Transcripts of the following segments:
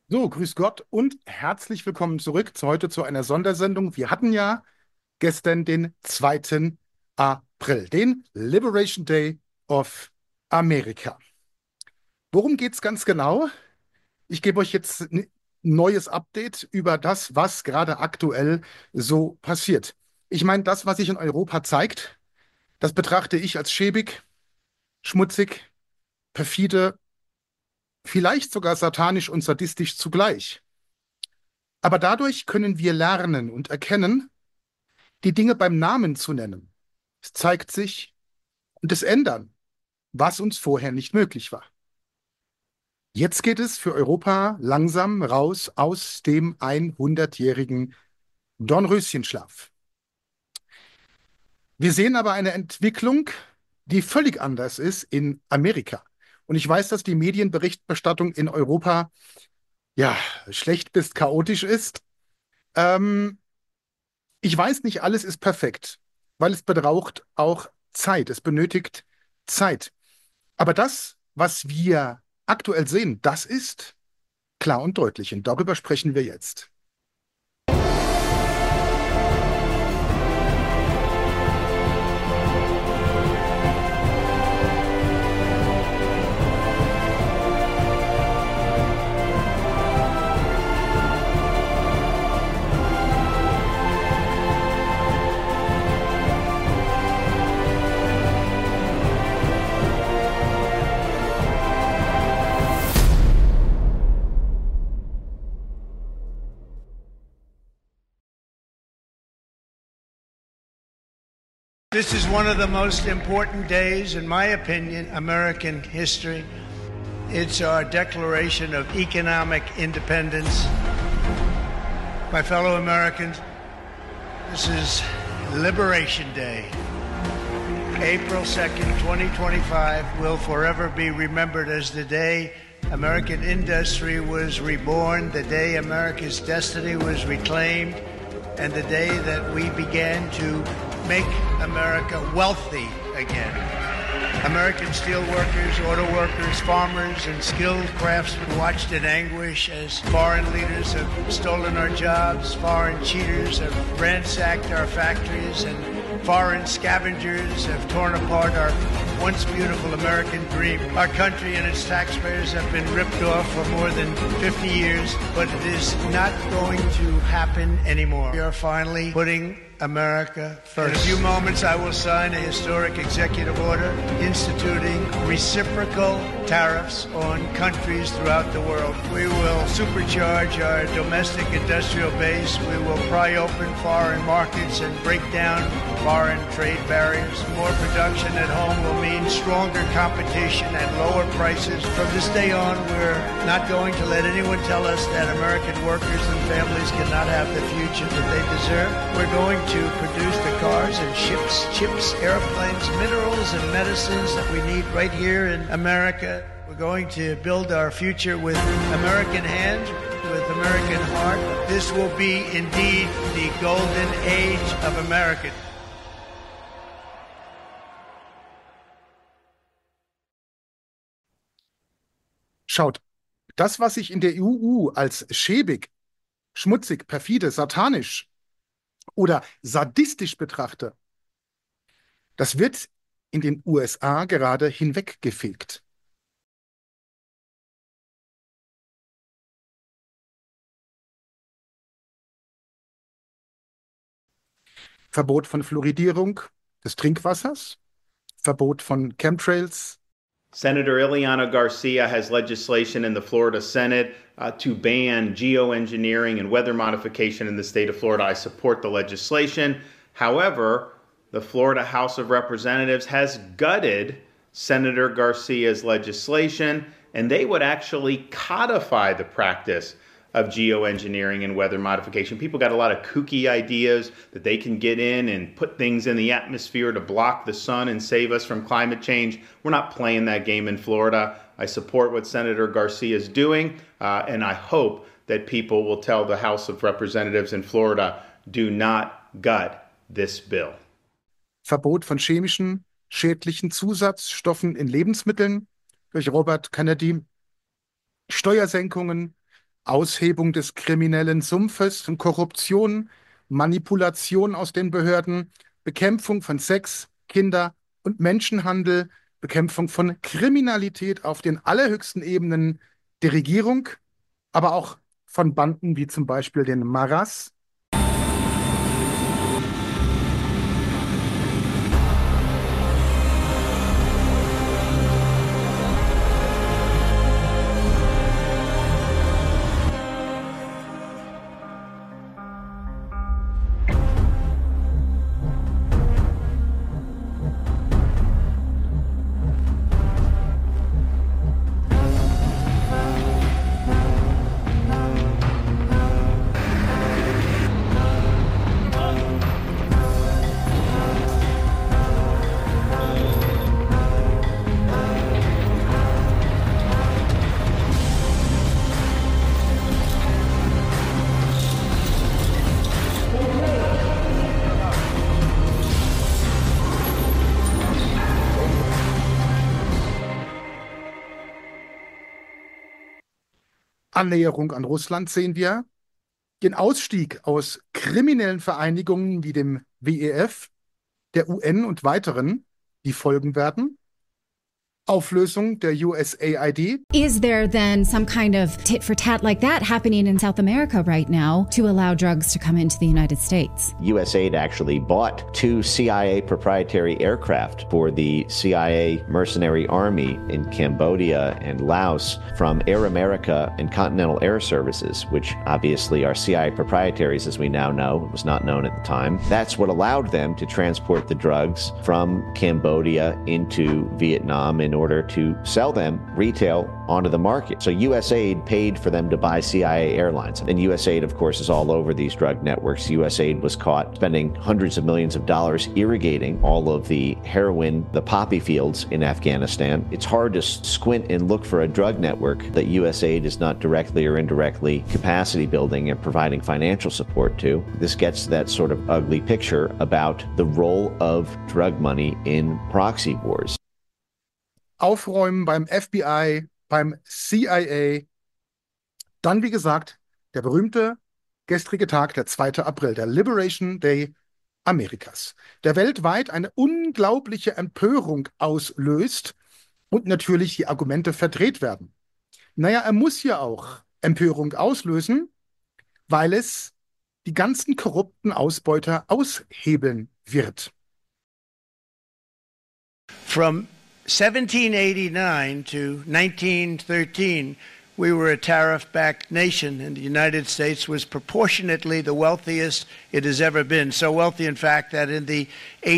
So, grüß Gott und herzlich willkommen zurück heute zu einer Sondersendung. Wir hatten ja gestern den 2. April, den Liberation Day of America. Worum geht's ganz genau? Ich gebe euch jetzt ein neues Update über das, was gerade aktuell so passiert. Ich meine, das, was sich in Europa zeigt, das betrachte ich als schäbig, schmutzig, perfide, vielleicht sogar satanisch und sadistisch zugleich. Aber dadurch können wir lernen und erkennen, die Dinge beim Namen zu nennen. Es zeigt sich und es ändern, was uns vorher nicht möglich war. Jetzt geht es für Europa langsam raus aus dem 100-jährigen Dornröschenschlaf. Wir sehen aber eine Entwicklung, die völlig anders ist in Amerika. Und ich weiß, dass die Medienberichterstattung in Europa ja schlecht bis chaotisch ist. Ähm, Ich weiß nicht, alles ist perfekt, weil es braucht auch Zeit. Es benötigt Zeit. Aber das, was wir aktuell sehen, das ist klar und deutlich. Und darüber sprechen wir jetzt. This is one of the most important days, in my opinion, American history. It's our declaration of economic independence. My fellow Americans, this is Liberation Day. April 2nd, 2025 will forever be remembered as the day American industry was reborn, the day America's destiny was reclaimed, and the day that we began to make America wealthy again. American steelworkers, auto workers, farmers, and skilled craftsmen watched in anguish as foreign leaders have stolen our jobs, foreign cheaters have ransacked our factories, and foreign scavengers have torn apart our once beautiful American dream. Our country and its taxpayers have been ripped off for more than 50 years, but it is not going to happen anymore. We are finally putting America first. In a few moments, I will sign a historic executive order instituting reciprocal tariffs on countries throughout the world. We will supercharge our domestic industrial base. We will pry open foreign markets and break down foreign trade barriers. More production at home will mean stronger competition and lower prices. From this day on, we're not going to let anyone tell us that American workers and families cannot have the future that they deserve. We're going to produce the cars and ships, chips, airplanes, minerals, and medicines that we need right here in America. We're going to build our future with American hands, with American heart. This will be indeed the golden age of America. Schaut, das, was ich in der EU als schäbig, schmutzig, perfide, satanisch oder sadistisch betrachte, das wird in den USA gerade hinweggefegt. Verbot von Fluoridierung des Trinkwassers, Verbot von Chemtrails. Senator Ileana Garcia has legislation in the Florida Senate to ban geoengineering and weather modification in the state of Florida. I support the legislation. However, the Florida House of Representatives has gutted Senator Garcia's legislation, and they would actually codify the practice of geoengineering and weather modification. People got a lot of kooky ideas that they can get in and put things in the atmosphere to block the sun and save us from climate change. We're not playing that game in Florida. I support what Senator Garcia is doing, and I hope that people will tell the House of Representatives in Florida, do not gut this bill. Verbot von chemischen, schädlichen Zusatzstoffen in Lebensmitteln durch Robert Kennedy, Steuersenkungen, Aushebung des kriminellen Sumpfes und Korruption, Manipulation aus den Behörden, Bekämpfung von Sex, Kinder- und Menschenhandel, Bekämpfung von Kriminalität auf den allerhöchsten Ebenen der Regierung, aber auch von Banden wie zum Beispiel den Maras. Annäherung an Russland sehen wir, den Ausstieg aus kriminellen Vereinigungen wie dem WEF, der UN und weiteren, die folgen werden, Auflösung der USAID. Is there then some kind of tit for tat like that happening in South America right now to allow drugs to come into the United States? USAID actually bought 2 CIA proprietary aircraft for the CIA mercenary army in Cambodia and Laos from Air America and Continental Air Services, which obviously are CIA proprietaries, as we now know. It was not known at the time. That's what allowed them to transport the drugs from Cambodia into Vietnam in order to sell them retail onto the market. So USAID paid for them to buy CIA airlines. And USAID, of course, is all over these drug networks. USAID was caught spending hundreds of millions of dollars irrigating all of the heroin, the poppy fields in Afghanistan. It's hard to squint and look for a drug network that USAID is not directly or indirectly capacity building and providing financial support to. This gets to that sort of ugly picture about the role of drug money in proxy wars. Aufräumen beim FBI, beim CIA. Dann, wie gesagt, der berühmte gestrige Tag, der 2. April, der Liberation Day Amerikas, der weltweit eine unglaubliche Empörung auslöst und natürlich die Argumente verdreht werden. Naja, er muss ja auch Empörung auslösen, weil es die ganzen korrupten Ausbeuter aushebeln wird. From 1789 to 1913, we were a tariff-backed nation, and the United States was proportionately the wealthiest it has ever been. So wealthy, in fact, that in the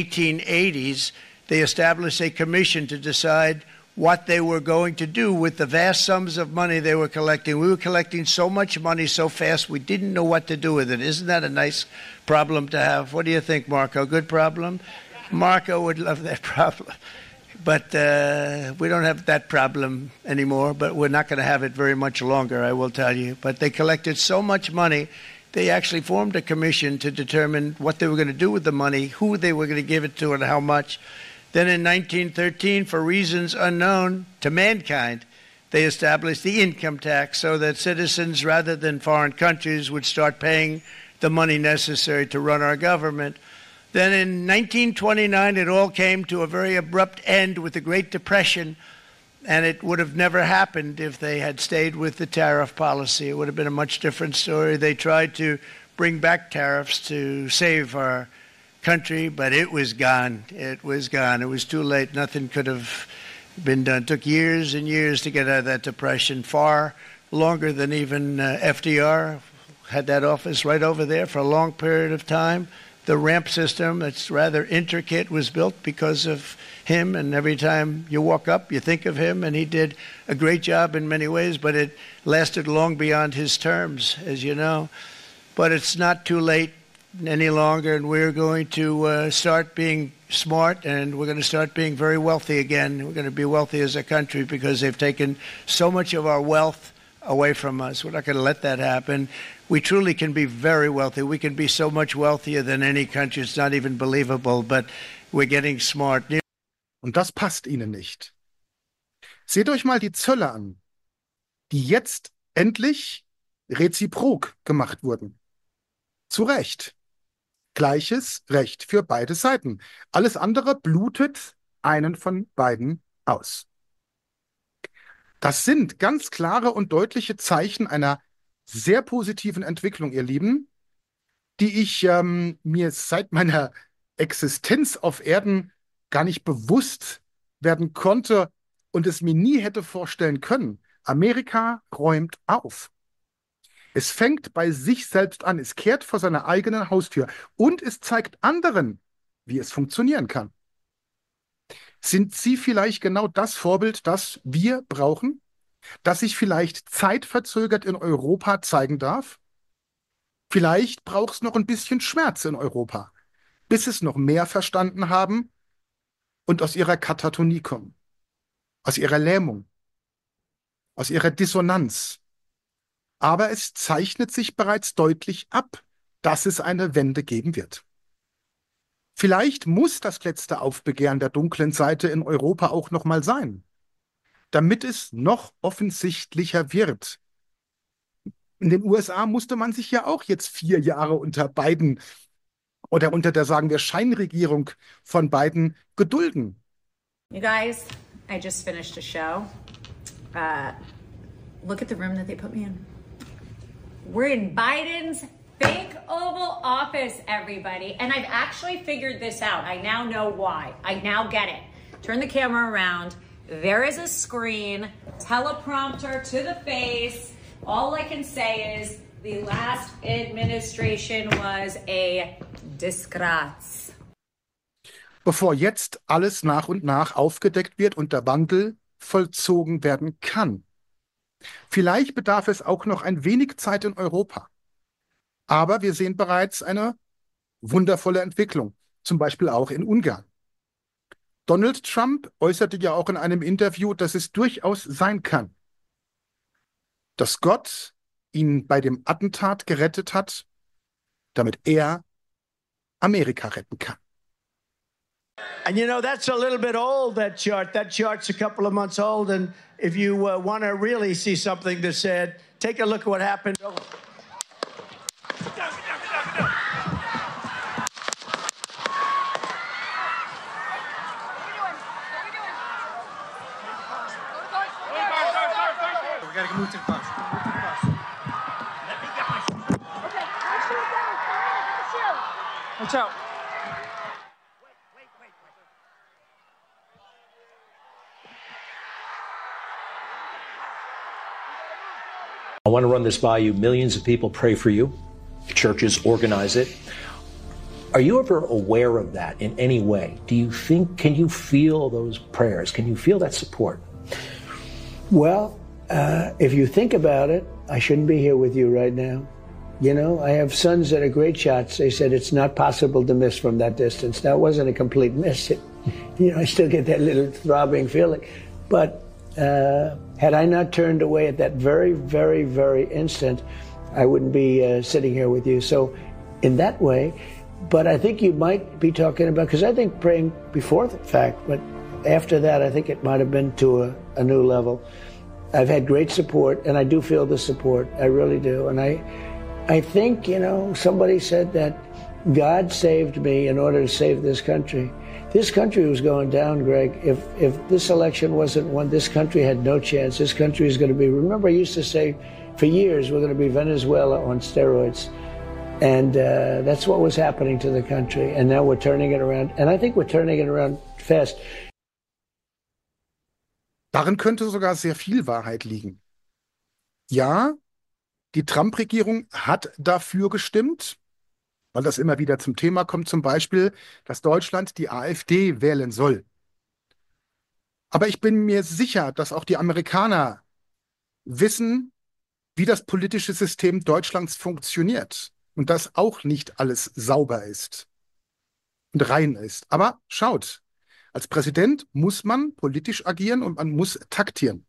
1880s, they established a commission to decide what they were going to do with the vast sums of money they were collecting. We were collecting so much money so fast, we didn't know what to do with it. Isn't that a nice problem to have? What do you think, Marco? Good problem? Marco would love that problem. But we don't have that problem anymore, but we're not going to have it very much longer, I will tell you. But they collected so much money, they actually formed a commission to determine what they were going to do with the money, who they were going to give it to, and how much. Then in 1913, for reasons unknown to mankind, they established the income tax so that citizens, rather than foreign countries, would start paying the money necessary to run our government. Then in 1929, it all came to a very abrupt end with the Great Depression, and it would have never happened if they had stayed with the tariff policy. It would have been a much different story. They tried to bring back tariffs to save our country, but it was gone. It was gone. It was too late. Nothing could have been done. It took years and years to get out of that depression, far longer than even FDR had that office right over there for a long period of time. The ramp system, that's rather intricate, was built because of him, and every time you walk up, you think of him, and he did a great job in many ways, but it lasted long beyond his terms, as you know. But it's not too late any longer, and we're going to start being smart, and we're going to start being very wealthy again. We're going to be wealthy as a country because they've taken so much of our wealth away from us. We're not going to let that happen. We truly can be very wealthy. We can be so much wealthier than any country. It's not even believable, but we're getting smart. Und das passt ihnen nicht. Seht euch mal die Zölle an, die jetzt endlich reziprok gemacht wurden. Zu Recht. Gleiches Recht für beide Seiten. Alles andere blutet einen von beiden aus. Das sind ganz klare und deutliche Zeichen einer sehr positiven Entwicklung, ihr Lieben, die ich mir seit meiner Existenz auf Erden gar nicht bewusst werden konnte und es mir nie hätte vorstellen können. Amerika räumt auf. Es fängt bei sich selbst an, es kehrt vor seiner eigenen Haustür und es zeigt anderen, wie es funktionieren kann. Sind Sie vielleicht genau das Vorbild, das wir brauchen, das sich vielleicht zeitverzögert in Europa zeigen darf? Vielleicht braucht es noch ein bisschen Schmerz in Europa, bis es noch mehr verstanden haben und aus ihrer Katatonie kommen, aus ihrer Lähmung, aus ihrer Dissonanz. Aber es zeichnet sich bereits deutlich ab, dass es eine Wende geben wird. Vielleicht muss das letzte Aufbegehren der dunklen Seite in Europa auch noch mal sein, damit es noch offensichtlicher wird. In den USA musste man sich ja auch jetzt 4 Jahre unter Biden oder unter der, sagen wir, Scheinregierung von Biden gedulden. You guys, I just finished a show. Look at the room that they put me in. We're in Biden's fake Oval Office, everybody. And I've actually figured this out. I now know why. I now get it. Turn the camera around. There is a screen, teleprompter to the face. All I can say is the last administration was a disgrace. Bevor jetzt alles nach und nach aufgedeckt wird und der Wandel vollzogen werden kann. Vielleicht bedarf es auch noch ein wenig Zeit in Europa. Aber wir sehen bereits eine wundervolle Entwicklung, zum Beispiel auch in Ungarn. Donald Trump äußerte ja auch in einem Interview, dass es durchaus sein kann, dass Gott ihn bei dem Attentat gerettet hat, damit er Amerika retten kann. And you know, that's a little bit old, that chart. That chart's a couple of months old. And if you want to really see something that's said, take a look at what happened. We gotta move to the bus. Let me get my... Okay, Watch out. I want to run this by you. Millions of people pray for you. Churches organize it. Are you ever aware of that in any way? Can you feel those prayers? Can you feel that support? Well, if you think about it, I shouldn't be here with you right now. You know, I have sons that are great shots. They said it's not possible to miss from that distance. That wasn't a complete miss. I still get that little throbbing feeling. But had I not turned away at that very, very, very instant, I wouldn't be sitting here with you. So in that way, but I think you might be talking about, because I think praying before the fact, but after that, I think it might have been to a new level. I've had great support, and I do feel the support. I really do. And I think, somebody said that God saved me in order to save this country. This country was going down, Greg. If this election wasn't won, this country had no chance. This country is going to be, remember I used to say for years, we're going to be Venezuela on steroids. And that's what was happening to the country. And now we're turning it around. And I think we're turning it around fast. Darin könnte sogar sehr viel Wahrheit liegen. Ja, die Trump-Regierung hat dafür gestimmt, weil das immer wieder zum Thema kommt, zum Beispiel, dass Deutschland die AfD wählen soll. Aber ich bin mir sicher, dass auch die Amerikaner wissen, wie das politische System Deutschlands funktioniert und dass auch nicht alles sauber ist und rein ist. Aber schaut, als Präsident muss man politisch agieren und man muss taktieren.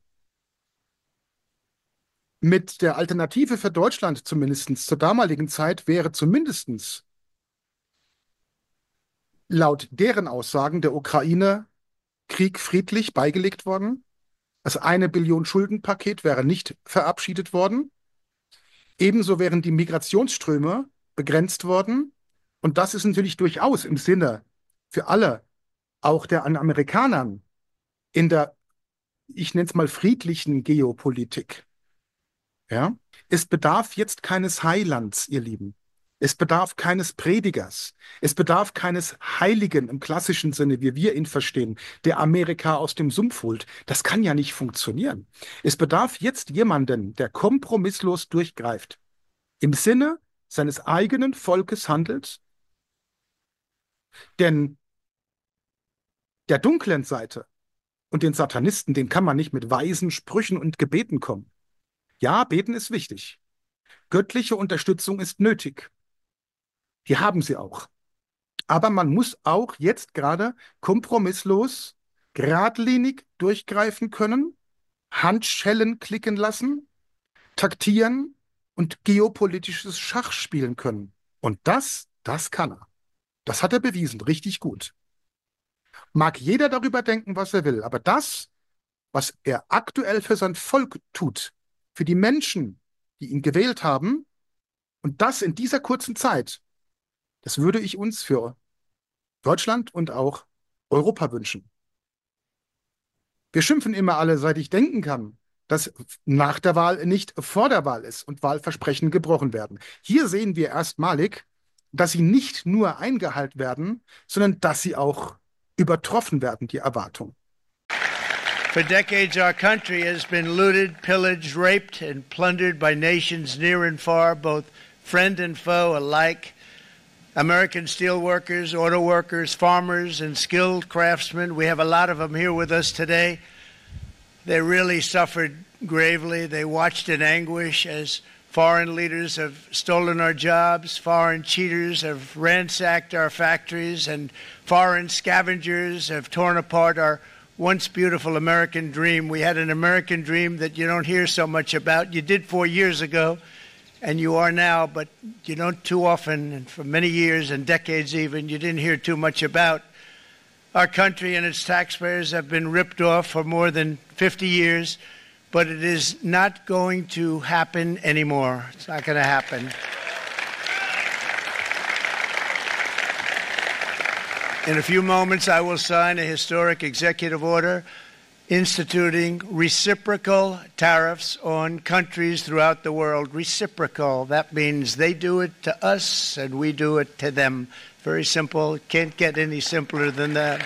Mit der Alternative für Deutschland zumindest zur damaligen Zeit wäre zumindest laut deren Aussagen der Ukraine Krieg friedlich beigelegt worden. Das 1 Billion Schuldenpaket wäre nicht verabschiedet worden. Ebenso wären die Migrationsströme begrenzt worden. Und das ist natürlich durchaus im Sinne für alle, auch der an Amerikanern, in der, ich nenne es mal, friedlichen Geopolitik. Ja? Es bedarf jetzt keines Heilands, ihr Lieben. Es bedarf keines Predigers. Es bedarf keines Heiligen im klassischen Sinne, wie wir ihn verstehen, der Amerika aus dem Sumpf holt. Das kann ja nicht funktionieren. Es bedarf jetzt jemanden, der kompromisslos durchgreift, im Sinne seines eigenen Volkes handelt, denn der dunklen Seite und den Satanisten, den kann man nicht mit weisen Sprüchen und Gebeten kommen. Ja, beten ist wichtig. Göttliche Unterstützung ist nötig. Die haben sie auch. Aber man muss auch jetzt gerade kompromisslos, geradlinig durchgreifen können, Handschellen klicken lassen, taktieren und geopolitisches Schach spielen können. Und das kann er. Das hat er bewiesen, richtig gut. Mag jeder darüber denken, was er will, aber das, was er aktuell für sein Volk tut, für die Menschen, die ihn gewählt haben, und das in dieser kurzen Zeit, das würde ich uns für Deutschland und auch Europa wünschen. Wir schimpfen immer alle, seit ich denken kann, dass nach der Wahl nicht vor der Wahl ist und Wahlversprechen gebrochen werden. Hier sehen wir erstmalig, dass sie nicht nur eingehalten werden, sondern dass sie auch übertroffen werden, die Erwartung. For decades, our country has been looted, pillaged, raped, and plundered by nations near and far, both friend and foe alike. American steel workers, auto workers, farmers, and skilled craftsmen. We have a lot of them here with us today. They really suffered gravely. They watched in anguish as foreign leaders have stolen our jobs, foreign cheaters have ransacked our factories, and foreign scavengers have torn apart our once beautiful American dream. We had an American dream that you don't hear so much about. You did 4 years ago, and you are now, but you don't too often, and for many years and decades even, you didn't hear too much about. Our country and its taxpayers have been ripped off for more than 50 years, but it is not going to happen anymore. It's not going to happen. In a few moments, I will sign a historic executive order instituting reciprocal tariffs on countries throughout the world. Reciprocal, that means they do it to us and we do it to them. Very simple, can't get any simpler than that.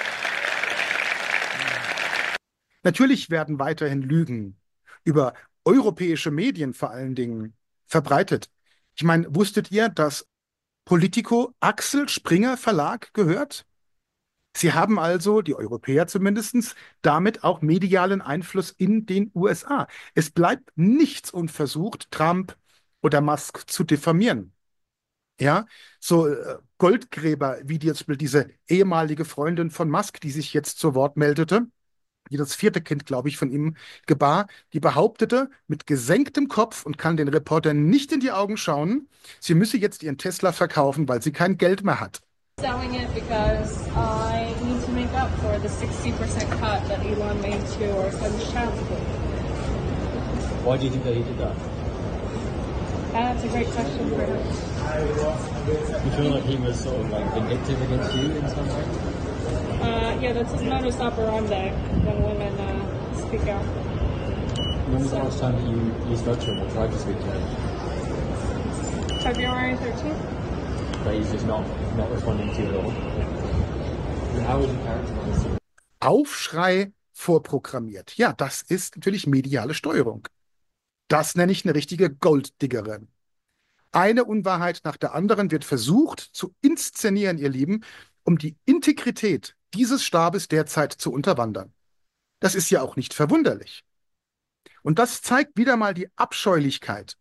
Natürlich werden weiterhin Lügen über europäische Medien vor allen Dingen verbreitet. Ich meine, wusstet ihr, dass Politico Axel Springer Verlag gehört? Sie haben also, die Europäer zumindest, damit auch medialen Einfluss in den USA. Es bleibt nichts unversucht, Trump oder Musk zu diffamieren. Ja, so Goldgräber, wie diese ehemalige Freundin von Musk, die sich jetzt zu Wort meldete, die das 4. Kind, glaube ich, von ihm gebar, die behauptete mit gesenktem Kopf und kann den Reportern nicht in die Augen schauen, sie müsse jetzt ihren Tesla verkaufen, weil sie kein Geld mehr hat. Selling it because I need to make up for the 60% cut that Elon made to our son's child support. Why do you think that he did that? That's a great question for him. You feel like he was sort of like vindictive against you in some way? Yeah, that's his modus operandi when women speak out. When was the last time that you spoke to him or tried to speak to him? February 13th. But he's just not responding to you at all. And how would you characterize him? Aufschrei vorprogrammiert. Ja, das ist natürlich mediale Steuerung. Das nenne ich eine richtige Golddiggerin. Eine Unwahrheit nach der anderen wird versucht zu inszenieren, ihr Lieben, um die Integrität dieses Stabes derzeit zu unterwandern. Das ist ja auch nicht verwunderlich. Und das zeigt wieder mal die Abscheulichkeit,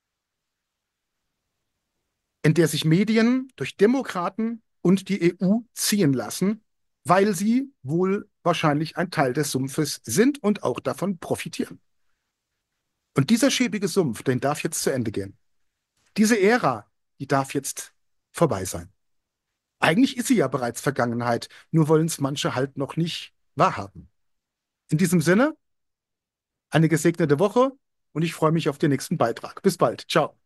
in der sich Medien durch Demokraten und die EU ziehen lassen, weil sie wohl wahrscheinlich ein Teil des Sumpfes sind und auch davon profitieren. Und dieser schäbige Sumpf, den darf jetzt zu Ende gehen. Diese Ära, die darf jetzt vorbei sein. Eigentlich ist sie ja bereits Vergangenheit, nur wollen es manche halt noch nicht wahrhaben. In diesem Sinne, eine gesegnete Woche und ich freue mich auf den nächsten Beitrag. Bis bald. Ciao.